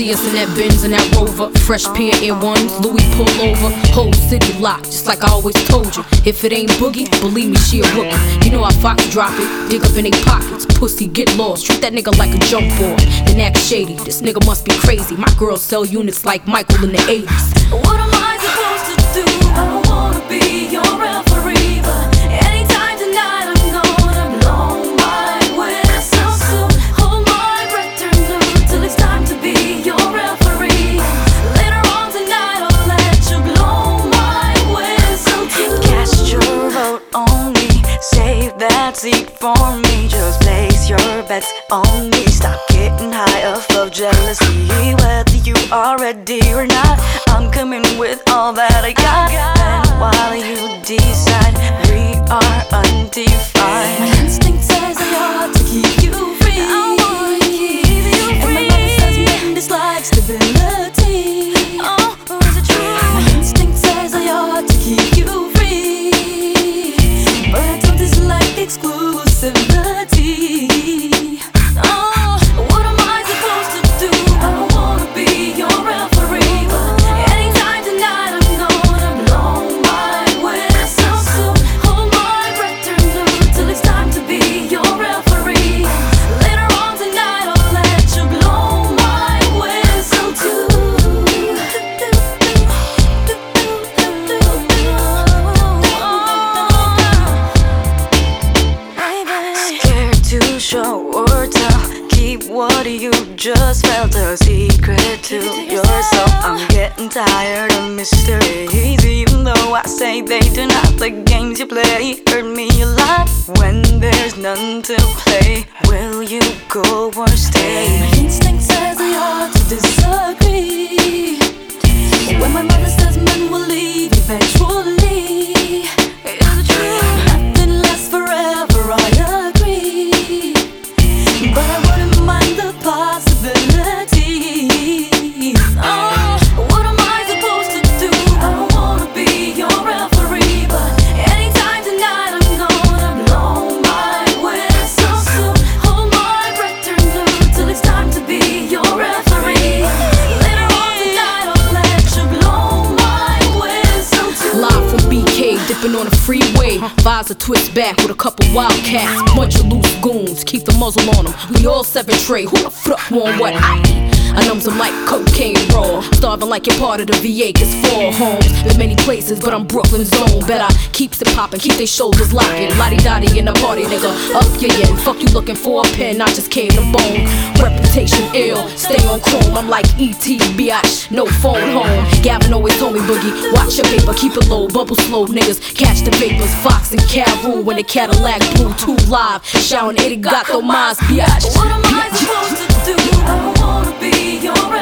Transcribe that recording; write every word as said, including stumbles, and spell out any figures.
see us in that Benz and that Rover. Fresh pair Air Ones, Louis pull over. Whole city locked, just like I always told you. If it ain't Boogie, believe me, she a rookie. You know how Fox drop it, dig up in they pockets. Pussy, get lost, treat that nigga like a jump board. Then act shady, this nigga must be crazy. My girls sell units like Michael in the eighties. What am I supposed to do? I don't wanna be your referee, but anytime tonight I'm gonna blow my whistle soon. Hold my breath, turn blue till it's time to be your referee. Later on tonight I'll let you blow my whistle too. Cast your vote on me, save that seat for me. Just place your bets on me. Stop getting high off of jealousy. Whether you are ready or not, I'm coming with all that I got. And while you decide, we are undefined. My instinct says I ought to keep you free. I wanna keep you free. And my mother says men dislike stability. Oh, is it true? My instinct says I ought to keep you free, but I don't dislike exclusivity. Oh, what am I supposed to do? I don't wanna be your referee, but anytime tonight I'm gonna blow my whistle soon. Hold my breath, turn blue till it's time to be your referee. Later on tonight I'll let you blow my whistle too. Scared to show or tell, keep what you just felt a secret to yourself. I'm getting tired of mysteries, even though I say they do not. The games you play hurt me a lot. When there's none to play, will you go or stay? My instinct says I ought to disagree. When my mother says men will leave eventually, is it true? Nothing lasts forever, I agree, but I wouldn't mind the possibility. Oh, what am I supposed to do? I don't wanna be your referee, but anytime tonight I'm gonna blow my whistle soon. Hold my breath, turn blue till it's time to be your referee. Later on tonight I'll let you blow my whistle too. Live from B K, dipping on the freeway. Vibes a twist back with a couple wildcats. Bunch of loose goons, keep the muzzle on them. We all seven tray, who the fuck want what I eat? I numbs them like cocaine raw. Starving like you're part of the V A, cause four homes. Been many places, but I'm Brooklyn's own. Bet I keeps it poppin', keep they shoulders locking. Lottie-dottie in the party, nigga, up your yen. Fuck you looking for a pen, I just came to bone. Reputation ill, stay on chrome. I'm like E T, biatch, no phone home. Gavin always told me, Boogie, watch your paper, keep it low. Bubble slow, niggas, catch the vapors. Fox and Caru when the Cadillac blew too live. Shouting, it got the miles, biatch. What am I supposed to do? I don't wanna be your